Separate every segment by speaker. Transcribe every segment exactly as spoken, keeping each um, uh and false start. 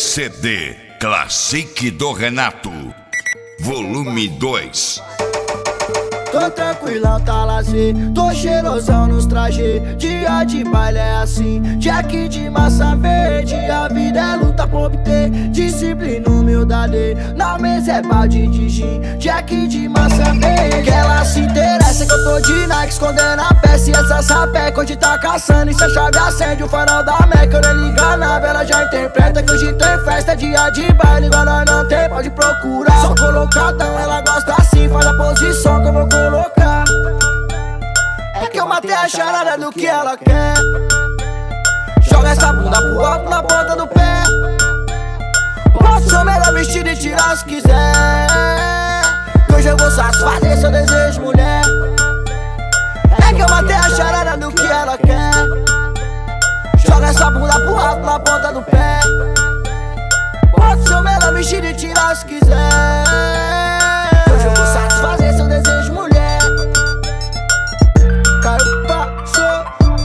Speaker 1: C D Classic do Renato, volume dois.
Speaker 2: Tô tranquilão, tá lazer, tô cheirosão nos trajes. Dia de baile é assim, Jack de massa verde. A vida é luta pra obter disciplina, humildade. Na mesa é balde de gin, Jack de massa verde. Que ela se interessa que eu tô de Nike, escondendo a peça. E essa sapeca hoje tá caçando, e se a chave acende o farol da Meca. Eu nem liga na vela, já interpreta que hoje tem festa. Dia de baile, igual nós não tem, pode procurar. Só colocadão, ela gosta assim, faz a posição que eu vou colocar. É que eu matei a charada do que ela quer. Joga essa bunda pro alto na ponta do pé. Posso ser o melhor vestido e tirar se quiser. Que hoje eu vou satisfazer seu desejo, mulher. É que eu matei a charada do que ela quer. Joga essa bunda pro alto na ponta do pé. Posso ser o melhor vestido e tirar se quiser. Que hoje eu vou satisfazer seu desejo, mulher. Caiu, passou.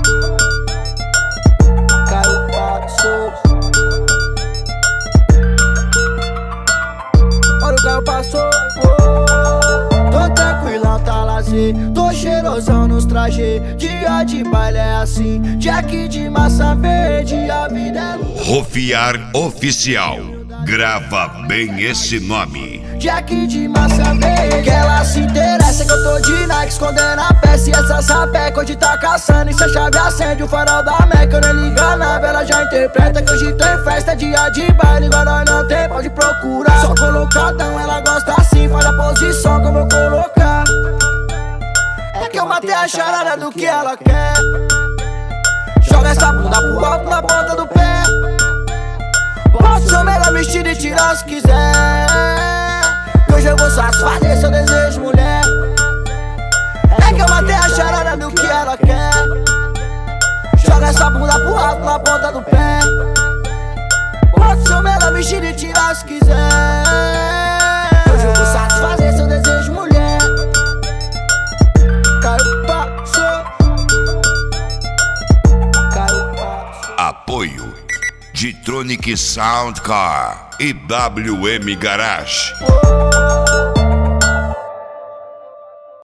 Speaker 2: Caiu, passou. Olha o caiu, passou. Tô tranquilão, tá lazer, tô cheirosão nos trajes. Dia de baile é assim, Jack de massa verde. A vida é
Speaker 1: Rofiar Oficial, grava bem esse nome.
Speaker 2: Jack de massa verde. Que ela se interessa que eu tô de Nike, escondendo a peça. E essa sapeca hoje tá caçando, e se a chave acende o farol da Meca. Eu nem liga na vela, já interpreta que hoje tem festa. Dia de baile, igual nós não tem, pode procurar. Só colocadão, ela gosta assim, faz a posição que eu vou colocar. É que eu matei a charada do que ela quer. Joga essa bunda pro alto na ponta do pé. Posso ser o melhor vestido e tirar se quiser. Que hoje eu vou satisfazer seu desejo, mulher. É que eu matei a charada do que ela quer. Joga essa bunda pro alto na ponta do pé. Posso ser o melhor vestido e tirar se quiser. Que hoje eu vou satisfazer seu desejo, mulher. Caiu, passou. Caiu, passou.
Speaker 1: Apoio G-Tronic Sound Car e W M Garage.
Speaker 2: Oh.